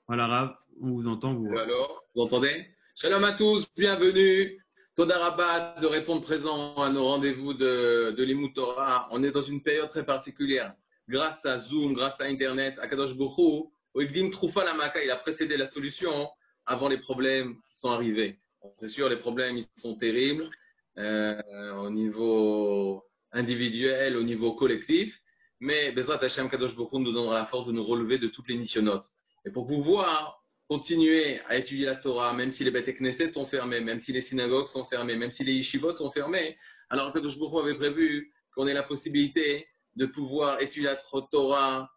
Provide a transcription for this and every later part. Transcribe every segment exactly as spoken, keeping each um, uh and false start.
Voilà, Rav, on vous entend, vous. Allô, allô, vous entendez? Shalom à tous, bienvenue. Toda Rabba de répondre présent à nos rendez-vous de, de l'Imout Torah. On est dans une période très particulière. Grâce à Zoom, grâce à Internet, Akadosh Borou, Oivdim Troufa Lamaka, il a précédé la solution avant les problèmes qui sont arrivés. C'est sûr, les problèmes, ils sont terribles euh, au niveau individuel, au niveau collectif. Mais Bezrat Hashem, Kadosh Borou nous donnera la force de nous relever de toutes les nissionotes. Et pour pouvoir continuer à étudier la Torah, même si les Beth Knesset sont fermés, même si les synagogues sont fermées, même si les yeshivot sont fermés, alors que Kadosh Baruch Hu avait prévu qu'on ait la possibilité de pouvoir étudier la Torah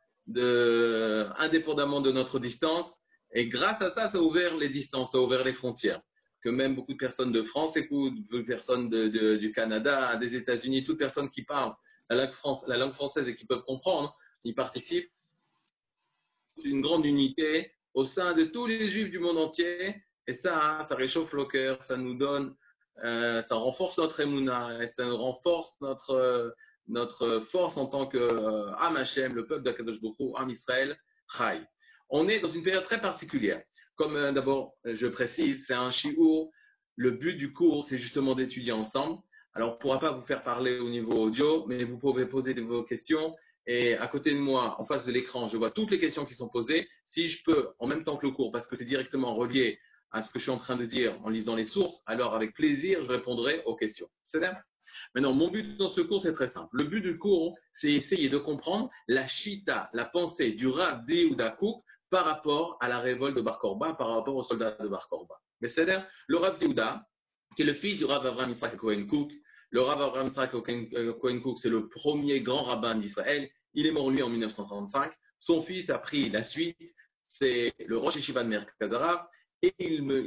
de, indépendamment de notre distance. Et grâce à ça, ça a ouvert les distances, ça a ouvert les frontières. Que même beaucoup de personnes de France écoutent, beaucoup de personnes de, de, du Canada, des États-Unis, toute personne qui parle la langue, France, la langue française et qui peuvent comprendre, ils participent. C'est une grande unité au sein de tous les juifs du monde entier. Et ça, ça réchauffe le cœur, ça nous donne, euh, ça renforce notre émouna et ça nous renforce notre, euh, notre force en tant que euh, Am Hashem, le peuple d'Akadosh Baruch Hu, Am Israël, Chai. On est dans une période très particulière. Comme euh, d'abord, je précise, c'est un shiur. Le but du cours, c'est justement d'étudier ensemble. Alors, on ne pourra pas vous faire parler au niveau audio, mais vous pouvez poser vos questions. Et à côté de moi, en face de l'écran, je vois toutes les questions qui sont posées. Si je peux, en même temps que le cours, parce que c'est directement relié à ce que je suis en train de dire en lisant les sources, alors avec plaisir, je répondrai aux questions. C'est bien. Maintenant, mon but dans ce cours, c'est très simple. Le but du cours, c'est essayer de comprendre la chita, la pensée du Rav Yehuda Kook par rapport à la révolte de Bar Korba, par rapport aux soldats de Bar Korba. Mais c'est-à-dire, le Rav Yehuda, qui est le fils du Rav Avraham Yitzhak Cohen Kook. Le Rav Avraham Yitzhak Cohen Kook, c'est le premier grand rabbin d'Israël. Il est mort, lui, en mille neuf cent trente-cinq. Son fils a pris la suite. C'est le Rosh Yeshiva de Merkaz Harav. Et il, il,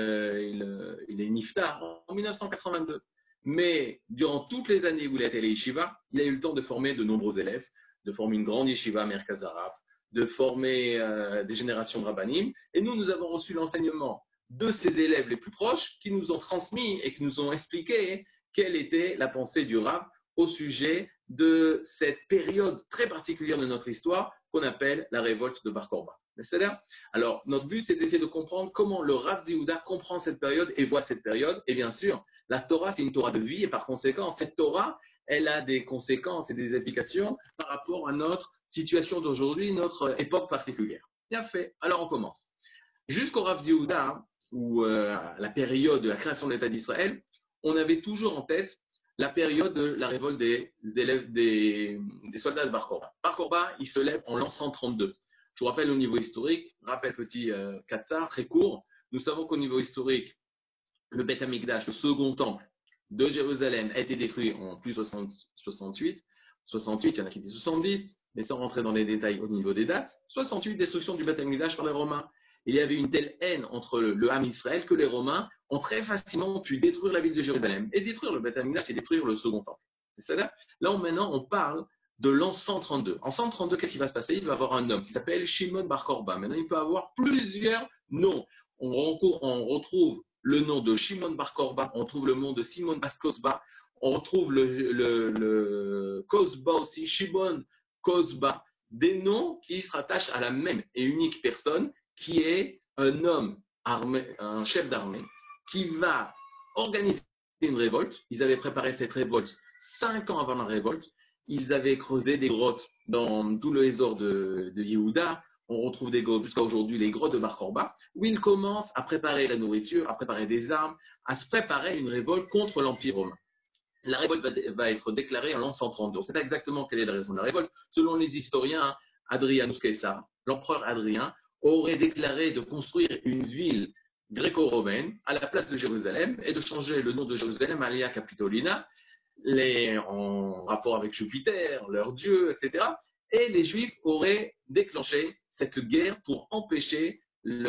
il, il est niftar en mille neuf cent quatre-vingt-deux. Mais durant toutes les années où il a été à l'Yeshiva, il a eu le temps de former de nombreux élèves, de former une grande Yeshiva à Merkaz Harav, de former euh, des générations de rabbanim. Et nous, nous avons reçu l'enseignement de ses élèves les plus proches qui nous ont transmis et qui nous ont expliqué quelle était la pensée du Rav au sujet de cette période très particulière de notre histoire qu'on appelle la révolte de Bar Korba. C'est-à-dire, alors, notre but, c'est d'essayer de comprendre comment le Rav Yehuda comprend cette période et voit cette période. Et bien sûr, la Torah, c'est une Torah de vie et par conséquent, cette Torah, elle a des conséquences et des applications par rapport à notre situation d'aujourd'hui, notre époque particulière. Bien fait. Alors, on commence. Jusqu'au Rav Yehuda, ou euh, la période de la création de l'État d'Israël, on avait toujours en tête la période de la révolte des élèves des, des soldats de Bar Korba. Bar Korba, il se lève en l'an cent trente-deux. Je vous rappelle au niveau historique, rappel petit euh, Katsar, très court. Nous savons qu'au niveau historique, le Beth Amikdash, le second temple de Jérusalem, a été détruit en plus soixante-huit. soixante-huit, il y en a qui disent soixante-dix, mais sans rentrer dans les détails au niveau des dates. soixante-huit, destruction du Beth Amikdash par les Romains. Il y avait une telle haine entre le, le Ham Israël que les Romains ont très facilement pu détruire la ville de Jérusalem et détruire le Beth Amikdash et détruire le second temple. C'est-à-dire, là, maintenant, on parle de l'an cent trente-deux. En cent trente-deux, qu'est-ce qui va se passer? Il va y avoir un homme qui s'appelle Shimon Bar Korba. Maintenant, il peut avoir plusieurs noms. On, on retrouve le nom de Shimon Bar Korba, on trouve le nom de Simon Bas Kosba, on retrouve le, le, le Kosba aussi, Shimon Kosba, des noms qui se rattachent à la même et unique personne, qui est un homme armé, un chef d'armée, qui va organiser une révolte. Ils avaient préparé cette révolte cinq ans avant la révolte. Ils avaient creusé des grottes dans tout le Hésor de, de Yehuda. On retrouve des grottes jusqu'à aujourd'hui, les grottes de Bar Korba, où ils commencent à préparer la nourriture, à préparer des armes, à se préparer une révolte contre l'Empire romain. La révolte va, va être déclarée en l'an cent trente-deux. On sait pas exactement quelle est la raison de la révolte. Selon les historiens, Adrianus Caesar, l'empereur Adrien, aurait déclaré de construire une ville gréco-romaine à la place de Jérusalem et de changer le nom de Jérusalem à Alia Capitolina, les, en rapport avec Jupiter, leur dieu, et cetera. Et les Juifs auraient déclenché cette guerre pour empêcher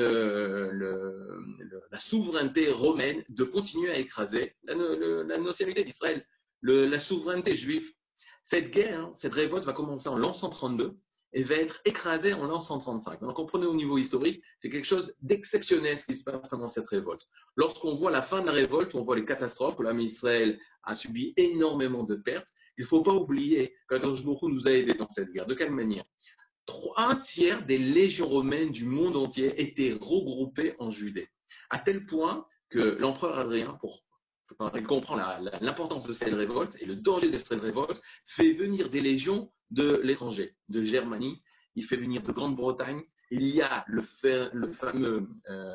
le, le, le, la souveraineté romaine de continuer à écraser la, le, la nationalité d'Israël, le, la souveraineté juive. Cette guerre, cette révolte va commencer en l'an cent trente-deux et va être écrasée en l'an cent trente-cinq. Donc, comprenez au niveau historique, c'est quelque chose d'exceptionnel ce qui se passe pendant cette révolte. Lorsqu'on voit la fin de la révolte, on voit les catastrophes, où l'âme Israël a subi énormément de pertes. Il ne faut pas oublier qu'Akadosh Baruch Hu nous a aidés dans cette guerre. De quelle manière? un tiers des légions romaines du monde entier étaient regroupées en Judée. À tel point que l'empereur Adrien, pour il comprend l'importance de cette révolte et le danger de cette révolte, fait venir des légions de l'étranger, de Germanie, il fait venir de Grande-Bretagne. Il y a le, le fameux euh,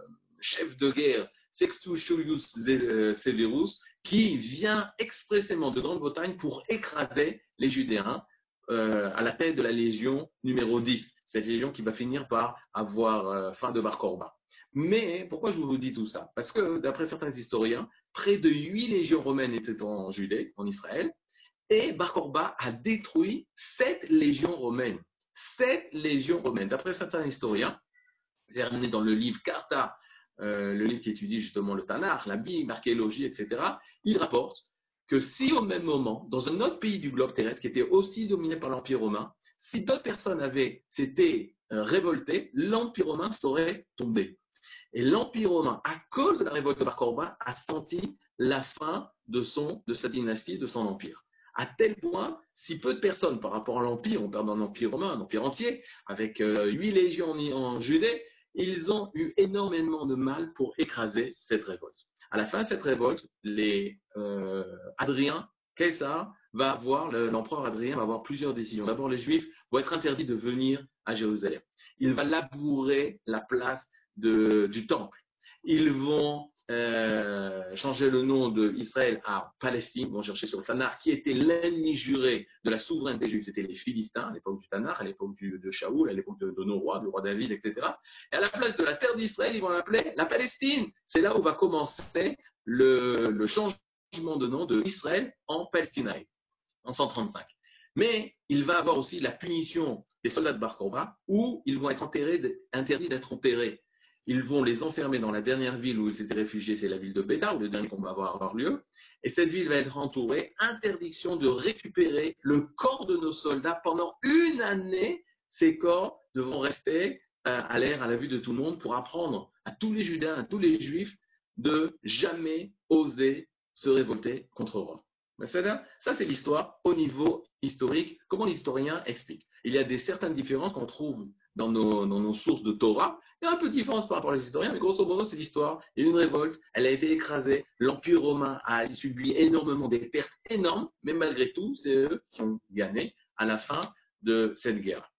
chef de guerre Sextus Julius Severus qui vient expressément de Grande-Bretagne pour écraser les Judéens euh, à la tête de la légion numéro dix, cette légion qui va finir par avoir euh, fin de Bar Korba. Mais pourquoi je vous dis tout ça? Parce que d'après certains historiens, près de huit légions romaines étaient en Judée, en Israël, et Bar Korba a détruit sept légions romaines. Sept légions romaines. D'après certains historiens, c'est ramené dans le livre Carta, euh, le livre qui étudie justement le Tanakh, la Bible, l'archéologie, et cetera, il rapporte que si au même moment, dans un autre pays du globe terrestre qui était aussi dominé par l'Empire romain, si d'autres personnes avaient s'étaient euh, révoltées, l'Empire romain serait tombé. Et l'Empire romain, à cause de la révolte de Bar Korba, a senti la fin de, son, de sa dynastie, de son empire. À tel point, si peu de personnes par rapport à l'Empire, on parle d'un empire romain, un empire entier, avec euh, huit légions en, en Judée, ils ont eu énormément de mal pour écraser cette révolte. À la fin de cette révolte, les, euh, Adrien, Caesar, va avoir, l'empereur Adrien va avoir plusieurs décisions. D'abord, les Juifs vont être interdits de venir à Jérusalem. Il va labourer la place de, du temple. Ils vont euh, changer le nom d'Israël à Palestine, ils vont chercher sur le Tanakh, qui était l'ennemi juré de la souveraineté juive, c'était les Philistins à l'époque du Tanakh, à l'époque de Shaoul, à l'époque de, de nos rois, du roi David, et cetera. Et à la place de la terre d'Israël, ils vont l'appeler la Palestine. C'est là où va commencer le, le changement de nom d'Israël en Palestine, en cent trente-cinq. Mais il va avoir aussi la punition des soldats de Bar Korba, où ils vont être enterrés, interdits d'être enterrés. Ils vont les enfermer dans la dernière ville où ils s'étaient réfugiés, c'est la ville de Béda, où le dernier combat va avoir lieu. Et cette ville va être entourée, interdiction de récupérer le corps de nos soldats pendant une année. Ces corps devront rester à l'air, à la vue de tout le monde, pour apprendre à tous les Judains, à tous les Juifs, de jamais oser se révolter contre Rome. Ça, c'est l'histoire au niveau historique. Comment l'historien explique? Il y a des certaines différences qu'on trouve dans nos, dans nos sources de Torah. Il y a un peu de différence par rapport aux historiens, mais grosso modo, c'est l'histoire. Il y a une révolte, elle a été écrasée. L'Empire romain a subi énormément des pertes énormes, mais malgré tout, c'est eux qui ont gagné à la fin de cette guerre.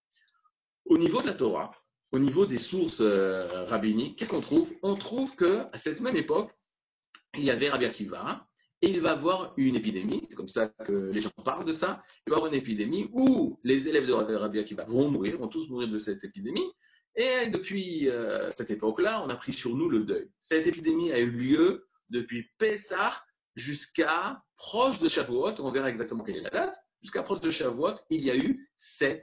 Au niveau de la Torah, au niveau des sources euh, rabbiniques, qu'est-ce qu'on trouve? On trouve qu'à cette même époque, il y avait Rabbi Akiva, et il va y avoir une épidémie, c'est comme ça que les gens parlent de ça, il va y avoir une épidémie où les élèves de Rabbi Akiva vont mourir, vont tous mourir de cette épidémie, et depuis euh, cette époque-là, on a pris sur nous le deuil. Cette épidémie a eu lieu depuis Pessah jusqu'à proche de Shavuot, on verra exactement quelle est la date, jusqu'à proche de Shavuot, il y a eu cette,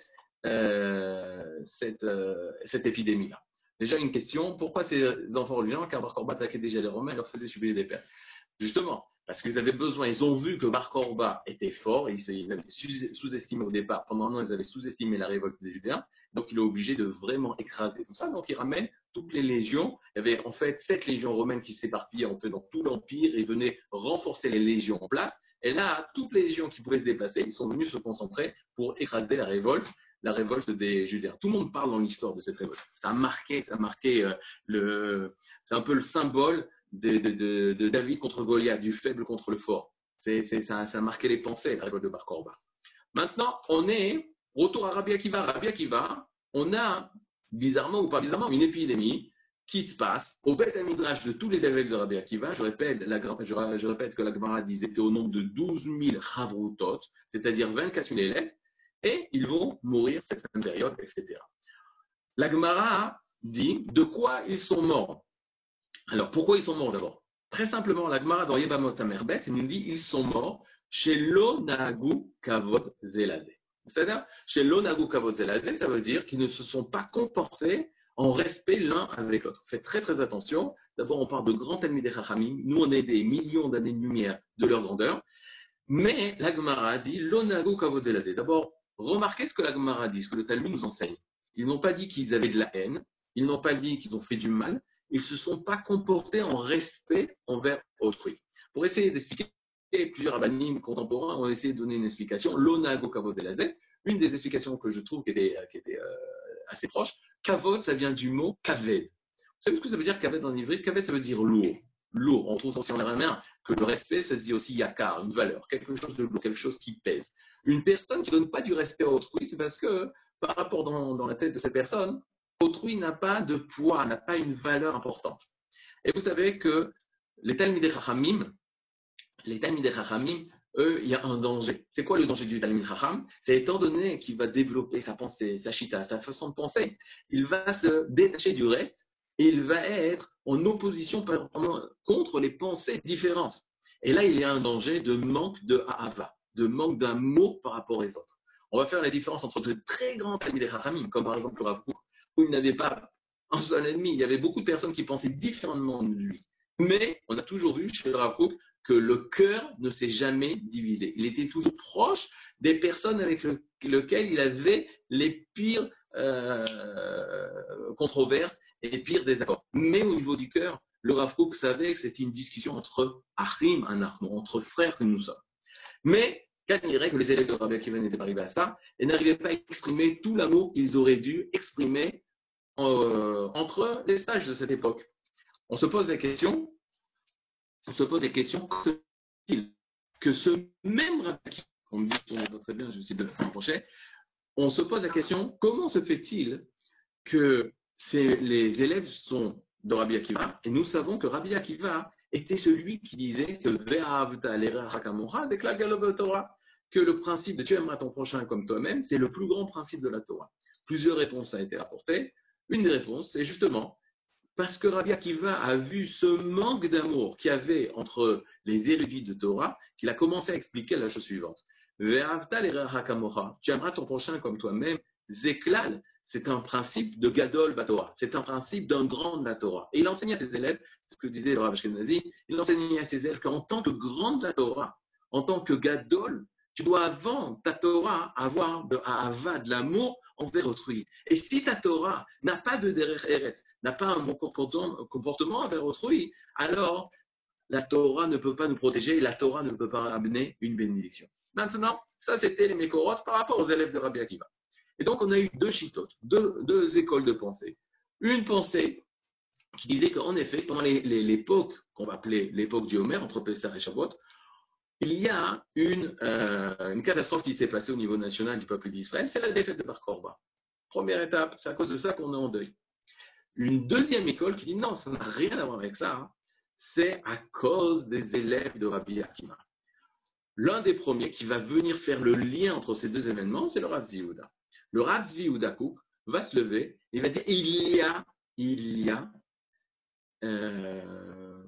euh, cette, euh, cette épidémie-là. Déjà une question, pourquoi ces enfants religieux, car Bar Korba attaquait déjà les Romains, leur faisait subir des pertes? Justement, parce qu'ils avaient besoin, ils ont vu que Bar Korba était fort, ils, ils avaient sous-estimé au départ, pendant un an, ils avaient sous-estimé la révolte des Judéens, donc il est obligé de vraiment écraser tout ça. Donc il ramène toutes les légions. Il y avait en fait sept légions romaines qui s'éparpillaient un peu dans tout l'Empire et venaient renforcer les légions en place. Et là, toutes les légions qui pouvaient se déplacer, ils sont venus se concentrer pour écraser la révolte. La révolte des Judéens. Tout le monde parle dans l'histoire de cette révolte. Ça a marqué, ça a marqué euh, le, c'est un peu le symbole de, de, de, de David contre Goliath, du faible contre le fort. C'est, c'est, ça, ça a marqué les pensées, la révolte de Bar Korba. Maintenant, on est, retour à Rabbi Akiva. Rabbi Akiva, on a, bizarrement ou pas bizarrement, une épidémie qui se passe au Beth Midrash de tous les élèves de Rabbi Akiva. Je répète, la, je, je répète que la Gemara dit était au nombre de douze mille Chavrutot, c'est-à-dire vingt-quatre mille élèves. Et ils vont mourir cette même période, et cetera. La Gemara dit de quoi ils sont morts. Alors, pourquoi ils sont morts d'abord? Très simplement, la Gemara dans Yebamot Samerbet nous dit ils sont morts chez l'Onagu Kavod Zelazé. C'est-à-dire, chez l'Onagu Kavod Zelazé, ça veut dire qu'ils ne se sont pas comportés en respect l'un avec l'autre. Faites très très attention. D'abord, on parle de grands ennemis des Chachamim. Nous, on est des millions d'années-lumière de leur grandeur. Mais la Gemara dit l'Onagu Kavod Zelazé. D'abord, remarquez ce que la Gemara dit, ce que le Talmud nous enseigne. Ils n'ont pas dit qu'ils avaient de la haine, ils n'ont pas dit qu'ils ont fait du mal, ils ne se sont pas comportés en respect envers autrui. Pour essayer d'expliquer, plusieurs rabbinim contemporains ont essayé de donner une explication. L'onago kavod zelazé, une des explications que je trouve qui était, qui était euh, assez proche, kavod, ça vient du mot kaved. Vous savez ce que ça veut dire kaved en hébreu? Kaved, ça veut dire lourd. Lourd, on trouve ça aussi en araméen, que le respect, ça se dit aussi yakar, une valeur, quelque chose de lourd, quelque chose qui pèse. Une personne qui ne donne pas du respect à autrui, c'est parce que, par rapport dans, dans la tête de cette personne, autrui n'a pas de poids, n'a pas une valeur importante. Et vous savez que les Talmidei Chachamim, les Talmidei Chachamim, eux, il y a un danger. C'est quoi le danger du Talmid Chacham? C'est étant donné qu'il va développer sa pensée, sa chita, sa façon de penser, il va se détacher du reste et il va être en opposition contre les pensées différentes. Et là, il y a un danger de manque de ahava, de manque d'amour par rapport aux autres. On va faire la différence entre de très grands Talmidei Chachamim, comme par exemple le Rav Kook, où il n'avait pas un seul ennemi, il y avait beaucoup de personnes qui pensaient différemment de lui. Mais on a toujours vu chez le Rav Kook que le cœur ne s'est jamais divisé. Il était toujours proche des personnes avec le, lesquelles il avait les pires euh, controverses et les pires désaccords. Mais au niveau du cœur, le Rav Kook savait que c'était une discussion entre Achim, entre frères que nous sommes. Mais il dirait que les élèves de Rabbi Akiva n'étaient pas arrivés à ça et n'arrivaient pas à exprimer tout l'amour qu'ils auraient dû exprimer euh, entre les sages de cette époque. On se pose la question, on se pose des questions que ce même Rabbi Akiva, on me dit que très bien, je vais essayer de le rapprocher, on se pose la question, comment se fait-il que ces, les élèves sont de Rabbi Akiva et nous savons que Rabbi Akiva était celui qui disait que que le principe de tu aimeras ton prochain comme toi-même, c'est le plus grand principe de la Torah. Plusieurs réponses ont été apportées. Une des réponses, c'est justement parce que Rabbi Akiva a vu ce manque d'amour qu'il y avait entre les érudits de Torah, qu'il a commencé à expliquer la chose suivante. Tu aimeras ton prochain comme toi-même. Zeklal, c'est un principe de Gadol Batorah. C'est un principe d'un grand de la Torah. Et il enseignait à ses élèves, ce que disait le Rav Ashkenazi, il enseignait à ses élèves qu'en tant que grand de la Torah, en tant que Gadol, tu dois avant ta Torah avoir de Ahava, de l'amour envers autrui. Et si ta Torah n'a pas de Derech Eretz, n'a pas un bon comportement envers autrui, alors la Torah ne peut pas nous protéger et la Torah ne peut pas amener une bénédiction. Maintenant, ça c'était les Mekorot par rapport aux élèves de Rabbi Akiva. Et donc on a eu deux chitotes, deux, deux écoles de pensée. Une pensée qui disait qu'en effet, pendant les, les, l'époque qu'on va appeler l'époque du Homer, entre Pessah et Shavuot, il y a une, euh, une catastrophe qui s'est passée au niveau national du peuple d'Israël, c'est la défaite de Bar Korba. Première étape, c'est à cause de ça qu'on est en deuil. Une deuxième école qui dit non, ça n'a rien à voir avec ça, hein, c'est à cause des élèves de Rabbi Akiva. L'un des premiers qui va venir faire le lien entre ces deux événements, c'est le Rav Zvi Yehuda. Le Rav Zvi Yehuda Kook va se lever, il va dire il y a, il y a, euh,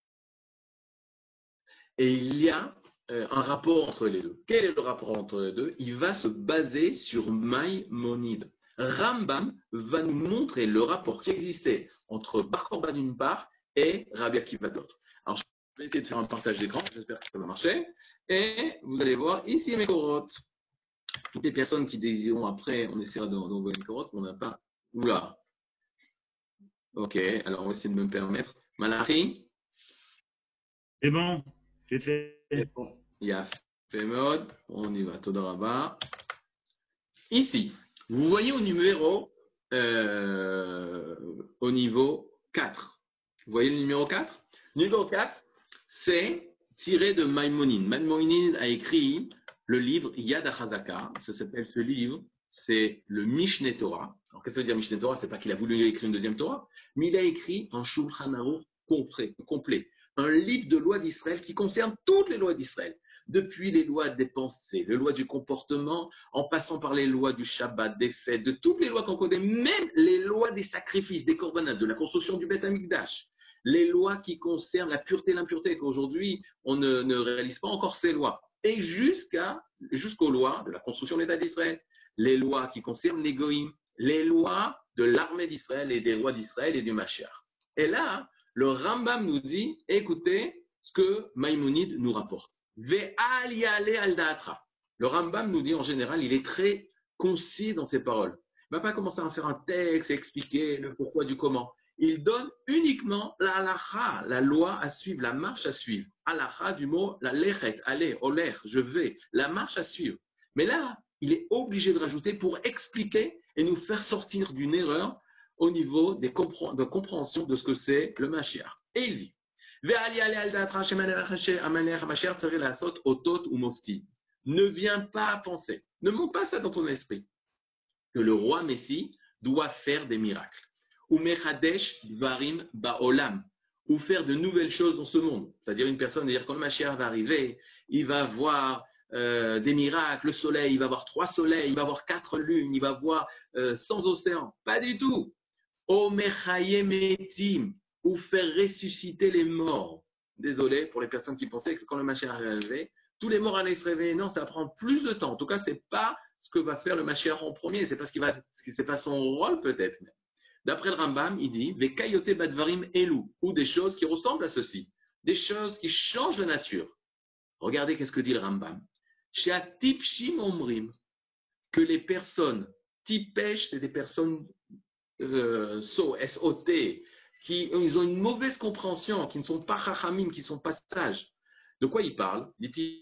et il y a euh, un rapport entre les deux. Quel est le rapport entre les deux? Il va se baser sur Maïmonide. Rambam va nous montrer le rapport qui existait entre Bar Korba d'une part et Rabbi Akiva de l'autre. Alors, je vais essayer de faire un partage d'écran, j'espère que ça va marcher. Et vous allez voir ici mes corottes. Toutes les personnes qui désireront après, on essaiera d'envoyer une corotte, mais on n'a pas. Oula. Ok, alors on va essayer de me permettre. Malachi. C'est bon, c'est fait. Bon. Il y a fait mode. On y va. Todaraba. Ici, vous voyez au numéro, euh, au niveau quatre. Vous voyez le numéro quatre? Numéro quatre, c'est tiré de Maïmonide. Maïmonide a écrit le livre Yad HaChazaka. Ça s'appelle ce livre, c'est le Mishneh Torah. Alors, qu'est-ce que ça veut dire Mishneh Torah? C'est pas qu'il a voulu écrire une deuxième Torah, mais il a écrit un Shulchan Aruch complet, complet. Un livre de loi d'Israël qui concerne toutes les lois d'Israël. Depuis les lois des pensées, les lois du comportement, en passant par les lois du Shabbat, des fêtes, de toutes les lois qu'on connaît, même les lois des sacrifices, des korbanot, de la construction du Beth Amikdash, les lois qui concernent la pureté et l'impureté, qu'aujourd'hui on ne, ne réalise pas encore ces lois, et jusqu'à, jusqu'aux lois de la construction de l'État d'Israël, les lois qui concernent les goïms, les lois de l'armée d'Israël et des rois d'Israël et du Mashiach. Et là, le Rambam nous dit, écoutez ce que Maïmonide nous rapporte. Ve'al yale al da'atra. Le Rambam nous dit en général, il est très concis dans ses paroles. Il ne va pas commencer à faire un texte et expliquer le pourquoi du comment. Il donne uniquement la halacha, la loi à suivre, la marche à suivre. Halacha du mot la lechet, allez, oler, je vais, la marche à suivre. Mais là, il est obligé de rajouter pour expliquer et nous faire sortir d'une erreur au niveau des compre de compréhension de ce que c'est le Mashiach. Et il dit, ne viens pas penser, ne monte pas ça dans ton esprit, que le roi Messie doit faire des miracles. Ou mechadesh dvarim ba'olam, ou faire de nouvelles choses dans ce monde. C'est-à-dire une personne, dire quand le Mashiach va arriver, il va voir euh, des miracles, le soleil, il va voir trois soleils, il va voir quatre lunes, il va voir euh, cent océans. Pas du tout. O mechayem etim, ou faire ressusciter les morts. Désolé pour les personnes qui pensaient que quand le Mashiach arrivait, tous les morts allaient se réveiller. Non, ça prend plus de temps. En tout cas, ce n'est pas ce que va faire le Mashiach en premier. C'est parce qu'il va, c'est pas son rôle peut-être. D'après le Rambam, il dit Vekayote badvarim elu, ou des choses qui ressemblent à ceci, des choses qui changent de nature. Regardez qu'est-ce que dit le Rambam. Sheatipshim omrim, que les personnes tipesh, c'est des personnes euh, so, S O T, qui ils ont une mauvaise compréhension, qui ne sont pas chachamim, qui ne sont pas sages. De quoi il parle? Dit-il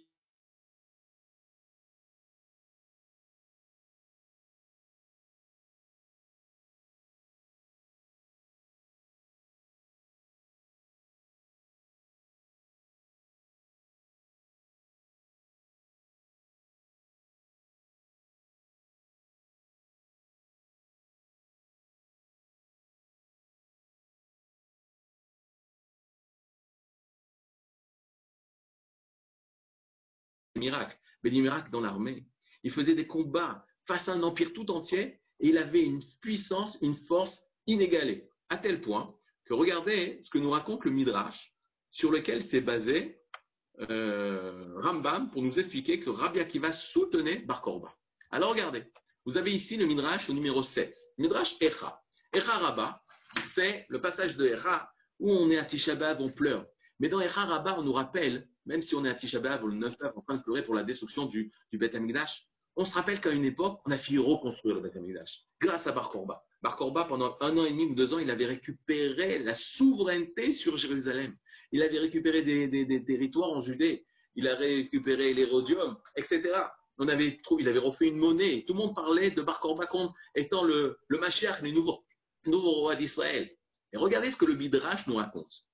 des miracles, mais des miracles dans l'armée. Il faisait des combats face à un empire tout entier et il avait une puissance, une force inégalée. À tel point que regardez ce que nous raconte le Midrash, sur lequel s'est basé euh, Rambam pour nous expliquer que Rabbi Akiva soutenait Bar Korba. Alors regardez, vous avez ici le Midrash au numéro sept, Midrash Echa. Echa Rabba, c'est le passage de Echa où on est à Tisha B'Av, on pleure. Mais dans Echa Rabba, on nous rappelle, même si on est à Tisha B'Av ou le neuf Av en train de pleurer pour la destruction du, du Beth Amikdash, on se rappelle qu'à une époque, on a failli reconstruire le Beth Amikdash grâce à Bar Korba. Bar Korba, pendant un an et demi ou deux ans, il avait récupéré la souveraineté sur Jérusalem. Il avait récupéré des, des, des territoires en Judée. Il a récupéré l'Hérodium, et cetera. On avait trouvé, il avait refait une monnaie. Tout le monde parlait de Bar Korba comme étant le, le Mashiach, le nouveau, nouveau roi d'Israël. Et regardez ce que le Midrash nous raconte.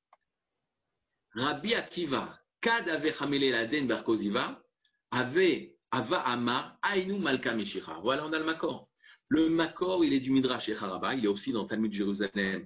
Rabbi Akiva, Kad ave Hamele Laden Bar Koziva, avait Ava Amar, Aïnou Malka Meshicha. Voilà, on a le Makor. Le Makor, il est du Midrash Echaraba, il est aussi dans le Talmud de Jérusalem,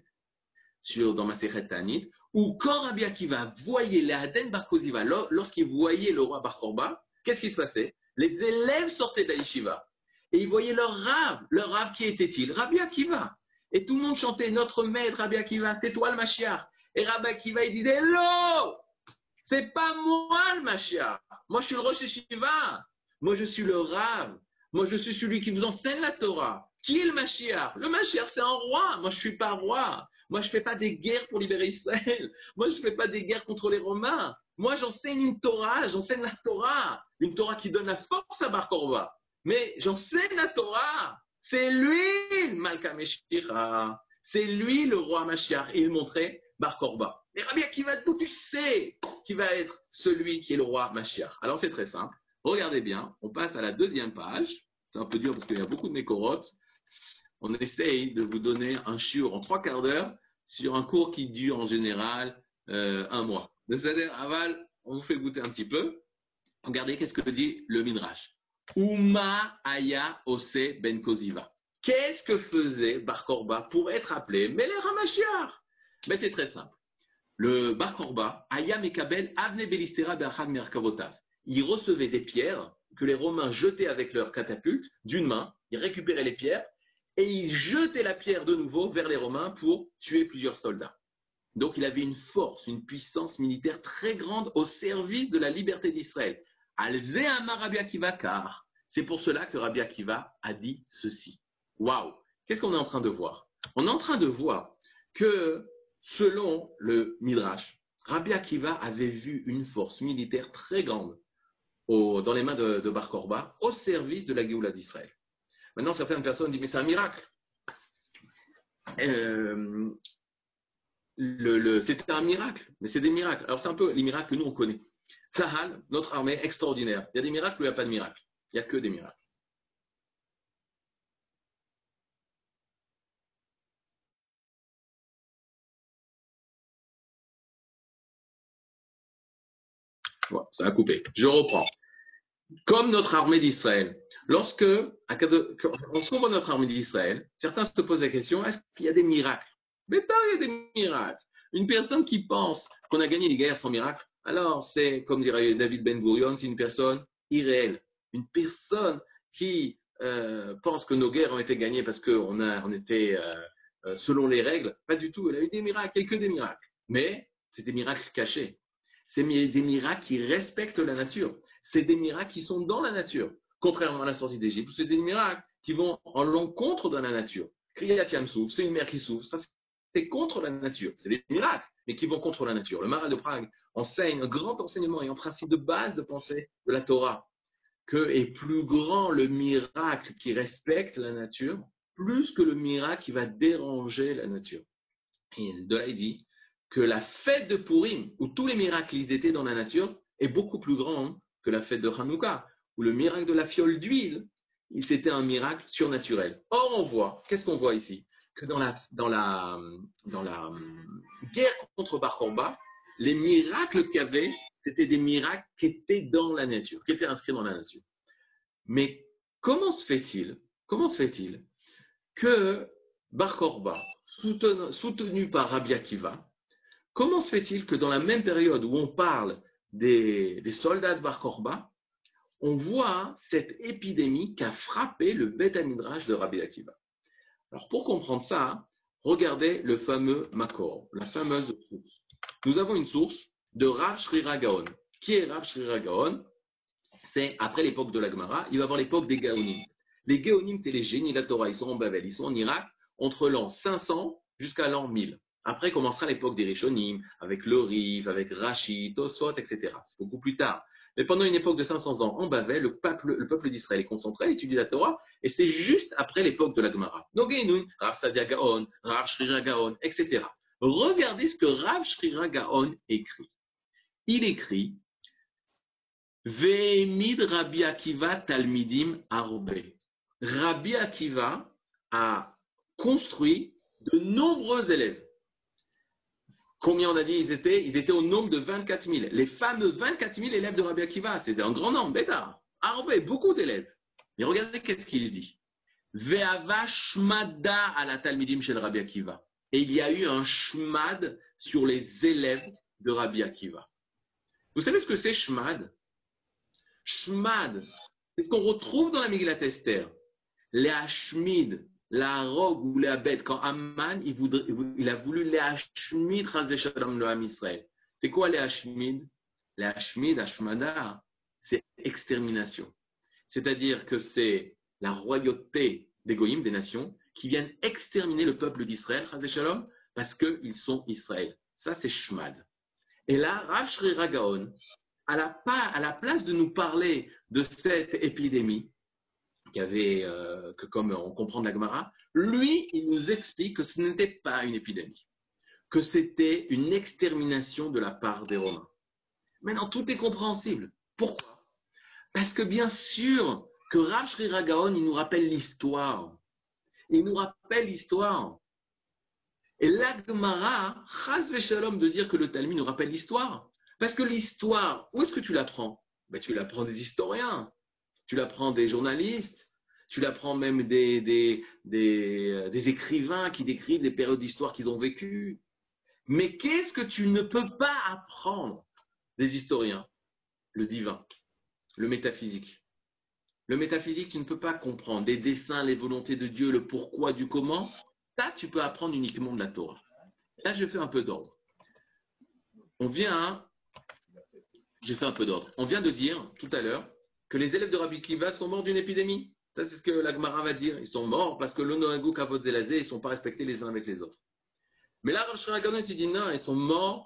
sur, dans Masechet Tanit, où quand Rabbi Akiva voyait les Aden Bar Koziva, lorsqu'il voyait le roi Bar Korba, qu'est-ce qui se passait? Les élèves sortaient de la yeshiva et ils voyaient leur rave. Leur rave, qui était-il? Rabbi Akiva. Et tout le monde chantait notre maître Rabbi Akiva, c'est toi le Mashiach. Et Rabbi Akiva, il disait non, c'est pas moi le Mashiach. Moi, je suis le Rosh Yeshiva. Moi, je suis le rave. Moi, je suis celui qui vous enseigne la Torah. Qui est le Mashiach? Le Mashiach, c'est un roi. Moi, je ne suis pas roi. Moi, je ne fais pas des guerres pour libérer Israël. Moi, je ne fais pas des guerres contre les Romains. Moi, j'enseigne une Torah. J'enseigne la Torah. Une Torah qui donne la force à Bar Korba. Mais j'enseigne la Torah. C'est lui le Malka Meshicha. C'est lui le roi Mashiach. Et il montrait Bar Korba. Et Rabbi Akiva, d'où tu sais qui va être celui qui est le roi Mashiach? Alors, c'est très simple. Regardez bien. On passe à la deuxième page. C'est un peu dur parce qu'il y a beaucoup de mécorotes. On essaye de vous donner un shiur en trois quarts d'heure sur un cours qui dure en général euh, un mois. C'est-à-dire, aval, on vous fait goûter un petit peu. Regardez qu'est-ce que dit le Midrash. Uma aya ose ben koziva. Qu'est-ce que faisait Bar Korba pour être appelé Melech HaMashiach? Mais c'est très simple. Le Bar Korba, aya mekabel avne belistera be'achad merkavotav. Il recevait des pierres que les Romains jetaient avec leurs catapultes d'une main. Ils récupéraient les pierres et ils jetaient la pierre de nouveau vers les Romains pour tuer plusieurs soldats. Donc il avait une force, une puissance militaire très grande au service de la liberté d'Israël. Al-Ze Amar Rabbi Akiva Kar. C'est pour cela que Rabbi Akiva a dit ceci. Waouh! Qu'est-ce qu'on est en train de voir? On est en train de voir que selon le Midrash, Rabbi Akiva avait vu une force militaire très grande au, dans les mains de, de Bar Korba au service de la Géoula d'Israël. Maintenant, certaines personnes disent, mais c'est un miracle. Euh, le, le, c'était un miracle, mais c'est des miracles. Alors, c'est un peu les miracles que nous, on connaît. Sahal, notre armée extraordinaire. Il y a des miracles ou il n'y a pas de miracles? Il n'y a que des miracles. Voilà, ça a coupé. Je reprends. Comme notre armée d'Israël. Lorsque, on se voit notre armée d'Israël, certains se posent la question, est-ce qu'il y a des miracles? Mais pas, il y a des miracles. Une personne qui pense qu'on a gagné les guerres sans miracle, alors c'est, comme dirait David Ben Gurion, c'est une personne irréelle. Une personne qui euh, pense que nos guerres ont été gagnées parce qu'on on était euh, selon les règles. Pas du tout, elle a eu des miracles, il n'y a que des miracles. Mais c'est des miracles cachés. C'est des miracles qui respectent la nature. C'est des miracles qui sont dans la nature. Contrairement à la sortie d'Égypte, c'est des miracles qui vont en l'encontre de la nature. Kriyat Yam-Souf, c'est une mer qui s'ouvre. Ça, c'est contre la nature. C'est des miracles, mais qui vont contre la nature. Le Maharal de Prague enseigne un grand enseignement et un principe de base de pensée de la Torah, que est plus grand le miracle qui respecte la nature, plus que le miracle qui va déranger la nature. Et de là, il dit que la fête de Purim, où tous les miracles ils étaient dans la nature, est beaucoup plus grande que la fête de Hanouka, où le miracle de la fiole d'huile, c'était un miracle surnaturel. Or, on voit, qu'est-ce qu'on voit ici? Que dans la, dans la, dans la guerre contre Bar Korba, les miracles qu'il y avait, c'était des miracles qui étaient dans la nature, qui étaient inscrits dans la nature. Mais comment se fait-il, comment se fait-il que Bar Korba, soutenu, soutenu par Rabbi Akiva, comment se fait-il que dans la même période où on parle des, des soldats de Bar Korba, on voit cette épidémie qui a frappé le Beth Midrash de Rabbi Akiva? Alors pour comprendre ça, regardez le fameux Makor, la fameuse source. Nous avons une source de Rav Shrira Gaon. Qui est Rav Shrira Gaon? C'est après l'époque de la Gemara, il va y avoir l'époque des Gaonim. Les Gaonim, c'est les génies de la Torah, ils sont en Babel, ils sont en Irak, entre l'an cinq cents jusqu'à l'an mille. Après commencera l'époque des Rishonim, avec le Rif, avec Rashi, Tosfot, et cetera. C'est beaucoup plus tard. Mais pendant une époque de cinq cents ans en Babel, le peuple, le peuple d'Israël est concentré, étudie la Torah, et c'est juste après l'époque de la Gemara. Nogueinoun, Rav Sadia Gaon, Rav Shrira Gaon, et cetera. Regardez ce que Rav Shrira Gaon écrit. Il écrit Ve'emid Rabbi Akiva Talmidim Arbe. Rabbi Akiva a construit de nombreux élèves. Combien on a dit ils étaient? Ils étaient au nombre de vingt-quatre mille. Les fameux vingt-quatre mille élèves de Rabbi Akiva, c'était un grand nombre, bêta. Arbe, beaucoup d'élèves. Et regardez qu'est-ce qu'il dit. Ve'ava shmada à la Talmidim chez Rabbi Akiva. Et il y a eu un shmad sur les élèves de Rabbi Akiva. Vous savez ce que c'est shmad? Shmad, c'est ce qu'on retrouve dans la Megillat Esther. Les Hashmid, la rogue ou la bête, quand Amman il, voudrait, il a voulu les Hashmid, le Ham Israël. C'est quoi les Hashmid? Les Hashmid, Hashmada, c'est extermination. C'est-à-dire que c'est la royauté des Goïm, des nations, qui viennent exterminer le peuple d'Israël, parce qu'ils sont Israël. Ça, c'est Shmad. Et là, Rav Shrira Gaon, à la, à la place de nous parler de cette épidémie, qui avait, euh, que comme on comprend de la Gemara, lui, il nous explique que ce n'était pas une épidémie, que c'était une extermination de la part des Romains. Maintenant, tout est compréhensible. Pourquoi? Parce que bien sûr que Rav Shrira Gaon, il nous rappelle l'histoire. Il nous rappelle l'histoire. Et la Gemara, chas v'shalom de dire que le Talmud nous rappelle l'histoire. Parce que l'histoire, où est-ce que tu l'apprends? Ben, tu l'apprends des historiens. Tu l'apprends des journalistes, tu l'apprends même des, des, des, des écrivains qui décrivent des périodes d'histoire qu'ils ont vécues. Mais qu'est-ce que tu ne peux pas apprendre des historiens? Le divin, le métaphysique. Le métaphysique, tu ne peux pas comprendre. Les desseins, les volontés de Dieu, le pourquoi du comment, ça, tu peux apprendre uniquement de la Torah. Là, je fais un peu d'ordre. On vient, j'ai fait un peu d'ordre. On vient de dire tout à l'heure que les élèves de Rabbi Akiva sont morts d'une épidémie. Ça, c'est ce que la Gemara va dire. Ils sont morts parce que l'onoagou kavod zelazé, ils ne sont pas respectés les uns avec les autres. Mais là, Rav Shrira Gaon, il dit non, ils sont morts,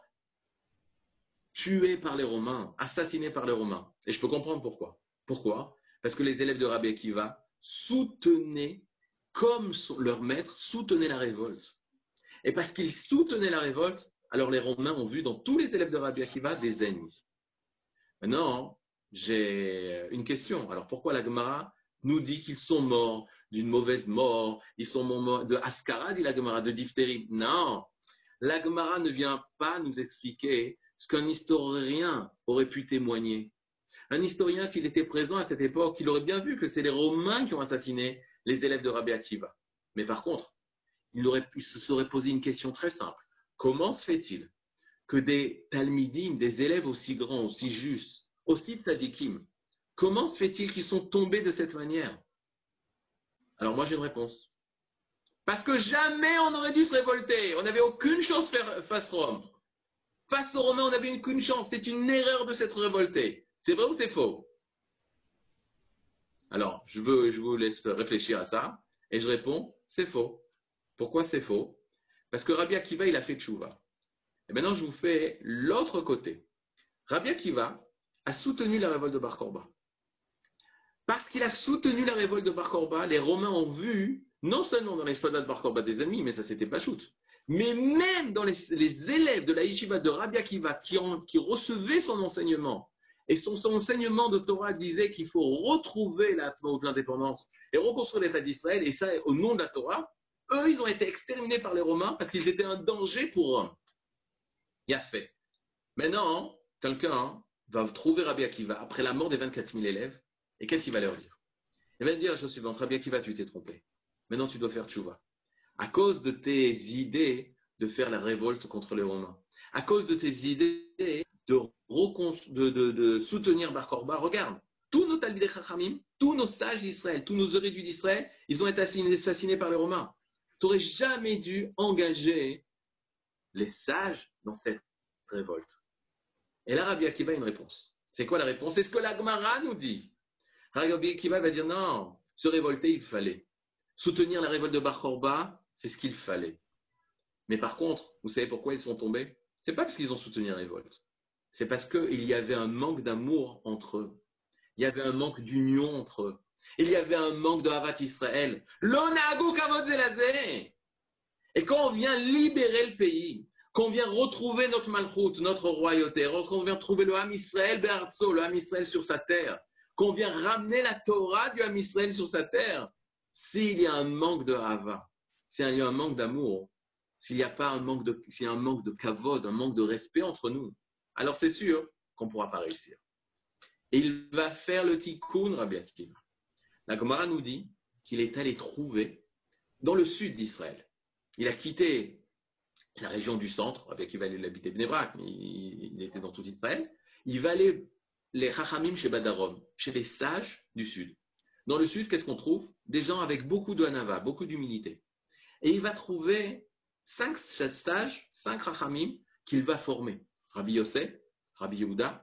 tués par les Romains, assassinés par les Romains. Et je peux comprendre pourquoi. Pourquoi? Parce que les élèves de Rabbi Akiva soutenaient, comme leur maître, soutenaient la révolte. Et parce qu'ils soutenaient la révolte, alors les Romains ont vu dans tous les élèves de Rabbi Akiva des ennemis. Maintenant, j'ai une question. Alors, pourquoi la Gemara nous dit qu'ils sont morts d'une mauvaise mort? Ils sont morts de Ascara, dit la Gemara, de diphtérie. Non, la Gemara ne vient pas nous expliquer ce qu'un historien aurait pu témoigner. Un historien, s'il était présent à cette époque, il aurait bien vu que c'est les Romains qui ont assassiné les élèves de Rabbi Akiva. Mais par contre, il, aurait, il se serait posé une question très simple. Comment se fait-il que des talmidim, des élèves aussi grands, aussi justes, aussi tzadikim, comment se fait-il qu'ils sont tombés de cette manière? Alors moi, j'ai une réponse. Parce que jamais on aurait dû se révolter. On n'avait aucune chance face à Rome. Face aux Romains, on n'avait aucune chance. C'est une erreur de s'être révolté. C'est vrai ou c'est faux? Alors, je, veux, je vous laisse réfléchir à ça. Et je réponds, c'est faux. Pourquoi c'est faux? Parce que Rabbi Akiva, il a fait tchouva. Et maintenant, je vous fais l'autre côté. Rabbi Akiva a soutenu la révolte de Bar Korba. Parce qu'il a soutenu la révolte de Bar Korba, les Romains ont vu, non seulement dans les soldats de Bar Korba des ennemis, mais ça c'était pas shoot, mais même dans les, les élèves de la yeshiva de Rabbi Akiva qui, en, qui recevaient son enseignement, et son, son enseignement de Torah disait qu'il faut retrouver la l'indépendance et reconstruire l'État d'Israël, et ça au nom de la Torah, eux ils ont été exterminés par les Romains parce qu'ils étaient un danger pour Rome. Il a fait. Maintenant, quelqu'un va trouver Rabbi Akiva après la mort des vingt-quatre mille élèves, et qu'est-ce qu'il va leur dire? Il va dire la chose suivante, Rabbi Akiva, tu t'es trompé. Maintenant, tu dois faire tchouva. À cause de tes idées de faire la révolte contre les Romains, à cause de tes idées de, de, de, de soutenir Bar Korba, regarde, tous nos Talmidei Chachamim, tous nos sages d'Israël, tous nos érudits d'Israël, ils ont été assassinés par les Romains. Tu n'aurais jamais dû engager les sages dans cette révolte. Et là, Rabbi Akiva a une réponse. C'est quoi la réponse? C'est ce que la Gemara nous dit. Rabbi Akiva va dire non, se révolter, il fallait. Soutenir la révolte de Bar Korba, c'est ce qu'il fallait. Mais par contre, vous savez pourquoi ils sont tombés? C'est pas parce qu'ils ont soutenu la révolte. C'est parce qu'il y avait un manque d'amour entre eux. Il y avait un manque d'union entre eux. Il y avait un manque de Havat Israël. L'onagu kavod zelazé. Et quand on vient libérer le pays, qu'on vient retrouver notre malchout, notre royauté, qu'on vient trouver le Ham Israël be'artso, le Ham Israël sur sa terre, qu'on vient ramener la Torah du Ham Israël sur sa terre, s'il y a un manque de hava, s'il y a un manque d'amour, s'il n'y a pas un manque de, s'il y a un manque de kavod, un manque de respect entre nous, alors c'est sûr qu'on ne pourra pas réussir. Et il va faire le tikkun, Rabbi Akiva. La Gemara nous dit qu'il est allé trouver dans le sud d'Israël. Il a quitté la région du centre, Rabbi Akiva il habitait Bnei Brak, mais il, il était dans tout Israël. Il va aller les Chachamim chez Badarom, chez les sages du sud. Dans le sud, qu'est-ce qu'on trouve? Des gens avec beaucoup de hanava, beaucoup d'humilité. Et il va trouver cinq sages, cinq Chachamim qu'il va former. Rabbi Yosef, Rabbi Yehuda,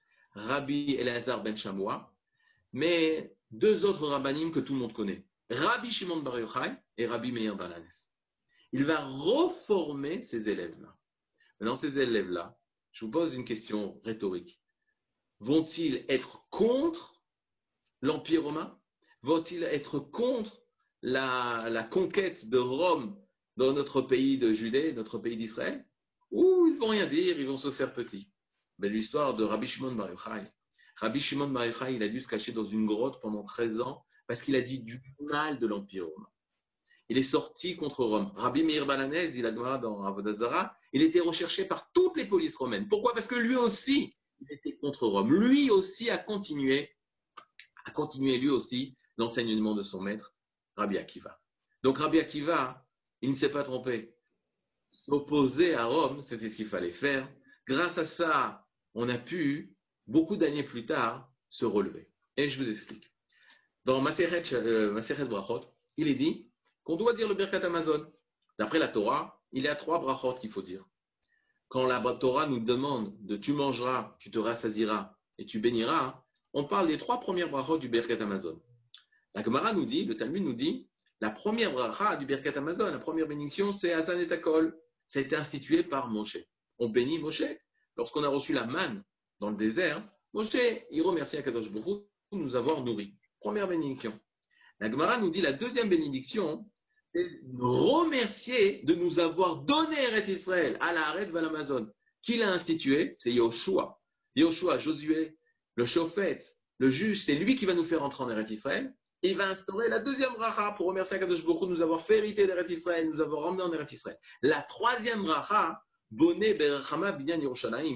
Rabbi Elazar ben Shamoua, mais deux autres rabbanim que tout le monde connaît. Rabbi Shimon bar Yochai et Rabbi Meir bar Lanes. Il va reformer ces élèves-là. Maintenant, ces élèves-là, je vous pose une question rhétorique. Vont-ils être contre l'Empire romain? Vont-ils être contre la, la conquête de Rome dans notre pays de Judée, notre pays d'Israël? Ou ils ne vont rien dire, ils vont se faire petits? Ben, l'histoire de Rabbi Shimon bar Yochai. Rabbi Shimon bar Yochai, il a dû se cacher dans une grotte pendant treize ans parce qu'il a dit du mal de l'Empire romain. Il est sorti contre Rome. Rabbi Meir bar Lanes, dit la Gemara dans Avodah Zarah, il était recherché par toutes les polices romaines. Pourquoi? Parce que lui aussi, il était contre Rome. Lui aussi a continué, a continué lui aussi l'enseignement de son maître, Rabbi Akiva. Donc Rabbi Akiva, il ne s'est pas trompé. S'opposer à Rome, c'était ce qu'il fallait faire. Grâce à ça, on a pu, beaucoup d'années plus tard, se relever. Et je vous explique. Dans Masechet euh, Brachot, il est dit qu'on doit dire le Birkat Hamazon. D'après la Torah, il y a trois brachot qu'il faut dire. Quand la Torah nous demande de tu mangeras, tu te rassasiras et tu béniras, on parle des trois premières brachot du Birkat Hamazon. La Gemara nous dit, le Talmud nous dit, la première bracha du Birkat Hamazon, la première bénédiction, c'est Hazan et Takol. Ça a été institué par Moshe. On bénit Moshe. Lorsqu'on a reçu la manne dans le désert, Moshe, il remercie Akadosh Baruch Hu de nous avoir nourris. Première bénédiction. La Gemara nous dit la deuxième bénédiction, c'est remercier de nous avoir donné Eretz Israël à la Haaretz val Amazon. Qui l'a institué? C'est Yoshua. Yoshua, Josué, le Shofet, le juge, c'est lui qui va nous faire entrer en Eretz Israël. Il va instaurer la deuxième bracha pour remercier Akadosh Baruch Hu de nous avoir fait hériter d'Eretz Israël, de nous avoir emmené en Eretz Israël. La troisième bracha, Boné Berachama Binyan Yerushalayim,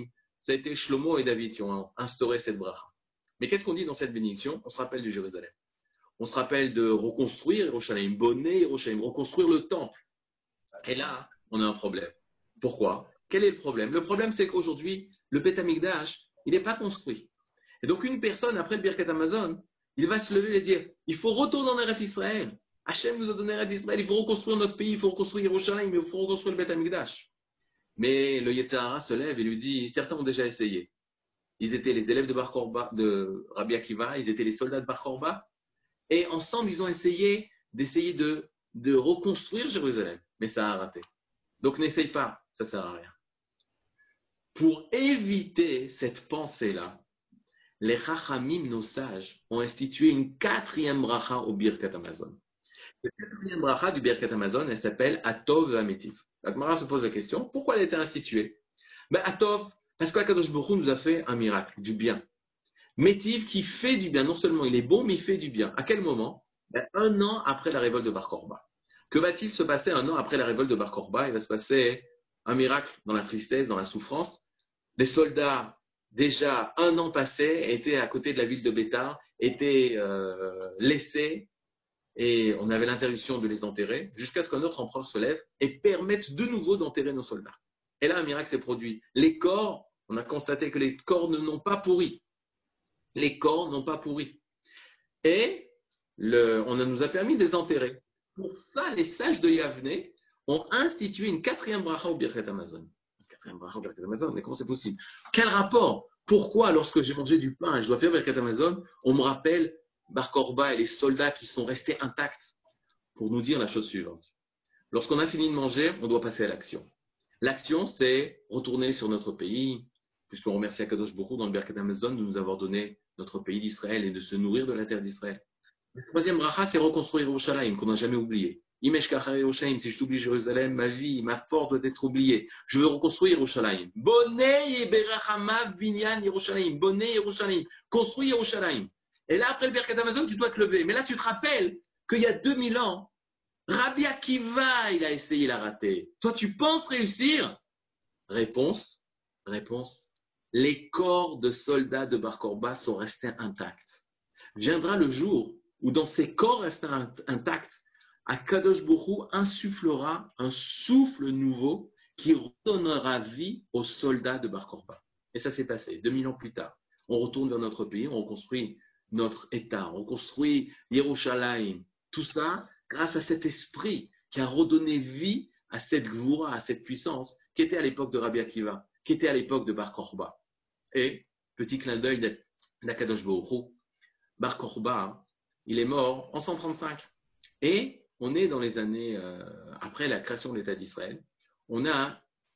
ça a été Shlomo et David qui ont instauré cette bracha. Mais qu'est-ce qu'on dit dans cette bénédiction? On se rappelle du Jérusalem. On se rappelle de reconstruire Yerushalayim, bonner Yerushalayim, reconstruire le temple. Et là, on a un problème. Pourquoi? Quel est le problème? Le problème, c'est qu'aujourd'hui, le Beth Amikdash, il n'est pas construit. Et donc, une personne, après le Birkat Hamazon, il va se lever et dire, il faut retourner en Eretz Israël. Hachem nous a donné Eretz Israël, il faut reconstruire notre pays, il faut reconstruire Yerushalayim, il faut reconstruire le Beth Amikdash. Mais le Yetzer Hara se lève et lui dit, certains ont déjà essayé. Ils étaient les élèves de Bar Korba, de Rabbi Akiva, ils étaient les soldats de Bar Korba, et ensemble, ils ont essayé d'essayer de, de reconstruire Jérusalem. Mais ça a raté. Donc, n'essaye pas, ça ne sert à rien. Pour éviter cette pensée-là, les Chachamim, nos sages, ont institué une quatrième bracha au Birkat Hamazon. La quatrième bracha du Birkat Hamazon, elle s'appelle Atov Ve'Ametiv. La Gemara se pose la question, pourquoi elle a été instituée? Ben, Atov, parce qu'Akadosh Baruch Hu nous a fait un miracle, du bien. Métiv qui fait du bien, non seulement il est bon, mais il fait du bien. À quel moment? Ben, un an après la révolte de Bar Korba. Que va-t-il se passer un an après la révolte de Bar Korba? Il va se passer un miracle dans la tristesse, dans la souffrance. Les soldats, déjà un an passé, étaient à côté de la ville de Bétar, étaient euh, laissés, et on avait l'interdiction de les enterrer, jusqu'à ce qu'un autre empereur se lève et permette de nouveau d'enterrer nos soldats. Et là, un miracle s'est produit. Les corps, on a constaté que les corps ne n'ont pas pourri. Les corps n'ont pas pourri. Et le, on nous a permis de les enterrer. Pour ça, les sages de Yavne ont institué une quatrième bracha au Birkat Hamazon. Quatrième bracha au Birkat Hamazon, mais comment c'est possible? Quel rapport? Pourquoi, lorsque j'ai mangé du pain et je dois faire Birkat Hamazon, on me rappelle Bar Korba et les soldats qui sont restés intacts? Pour nous dire la chose suivante. Lorsqu'on a fini de manger, on doit passer à l'action. L'action, c'est retourner sur notre pays, puisqu'on remercie Akadosh Baruch Hu dans le Birkat Hamazon de nous avoir donné notre pays d'Israël et de se nourrir de la terre d'Israël. La troisième bracha, c'est reconstruire Yerushalayim, qu'on n'a jamais oublié. Imesh kachar Yerushalayim, si je t'oublie Jérusalem, ma vie, ma force doit être oubliée. Je veux reconstruire Yerushalayim. Bonnet berachamav binyan Yerushalayim. Bonnet Yerushalayim. Construis Yerushalayim. Et là, après le Birkat Hamazon, tu dois te lever. Mais là, tu te rappelles qu'il y a deux mille ans, Rabbi Akiva, il a essayé, il a raté. Toi, tu penses réussir? Réponse, réponse. Les corps de soldats de Bar Korba sont restés intacts. Viendra le jour où dans ces corps restés intacts, Akadosh Baruch Hu insufflera un souffle nouveau qui redonnera vie aux soldats de Bar Korba. Et ça s'est passé deux mille ans plus tard. On retourne dans notre pays, on reconstruit notre État, on reconstruit Yerushalayim. Tout ça grâce à cet esprit qui a redonné vie à cette gvoura, à cette puissance qui était à l'époque de Rabbi Akiva, qui était à l'époque de Bar Korba. Et, petit clin d'œil d'Akadosh Baruch Hu, Bar Korba, il est mort en cent trente-cinq. Et on est dans les années, euh, après la création de l'État d'Israël, on a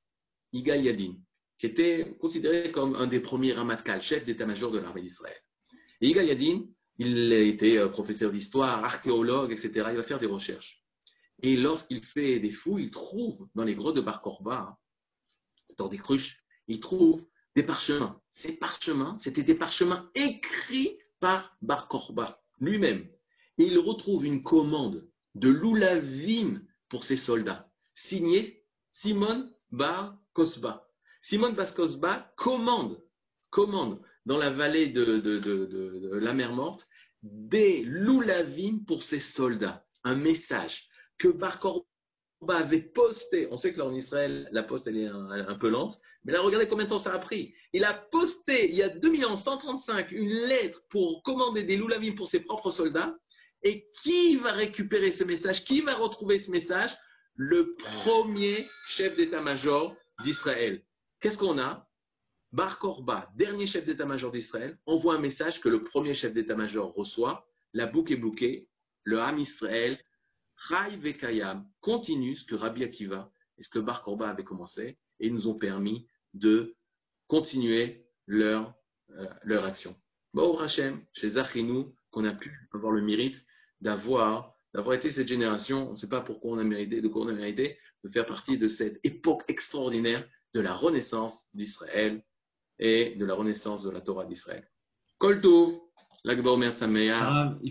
Yigal Yadin, qui était considéré comme un des premiers Ramatkal, chef d'état-major de l'armée d'Israël. Et Yigal Yadin, il était professeur d'histoire, archéologue, et cetera. Il va faire des recherches. Et lorsqu'il fait des fouilles, il trouve dans les grottes de Bar Korba, dans des cruches, il trouve des parchemins. Ces parchemins, c'était des parchemins écrits par Bar Korba lui-même. Et il retrouve une commande de l'Oulavim pour ses soldats, signée Simon Bar Kosba. Simon Bar Kosba commande, commande dans la vallée de, de, de, de, de la mer Morte des l'Oulavim pour ses soldats. Un message que Bar Korba avait posté. On sait que là en Israël, la poste elle est un, un peu lente, mais là regardez combien de temps ça a pris. Il a posté il y a deux mille cent trente-cinq une lettre pour commander des l'Oulavim pour ses propres soldats. Et qui va récupérer ce message? Qui va retrouver ce message? Le premier chef d'état-major d'Israël. Qu'est-ce qu'on a? Bar Korba, dernier chef d'état-major d'Israël, envoie un message que le premier chef d'état-major reçoit. La boucle est bouquée. Le Ham Israël, Chai Vekayam, continue ce que Rabbi Akiva et ce que Bar Korba avait commencé et ils nous ont permis de continuer leur, euh, leur action. Baruch Hashem, chez Zachinu, qu'on a pu avoir le mérite d'avoir, d'avoir été cette génération, on ne sait pas pourquoi on a mérité, de quoi on a mérité, de faire partie de cette époque extraordinaire de la renaissance d'Israël et de la renaissance de la Torah d'Israël. Kol Tov, Lag BaOmer Sameach.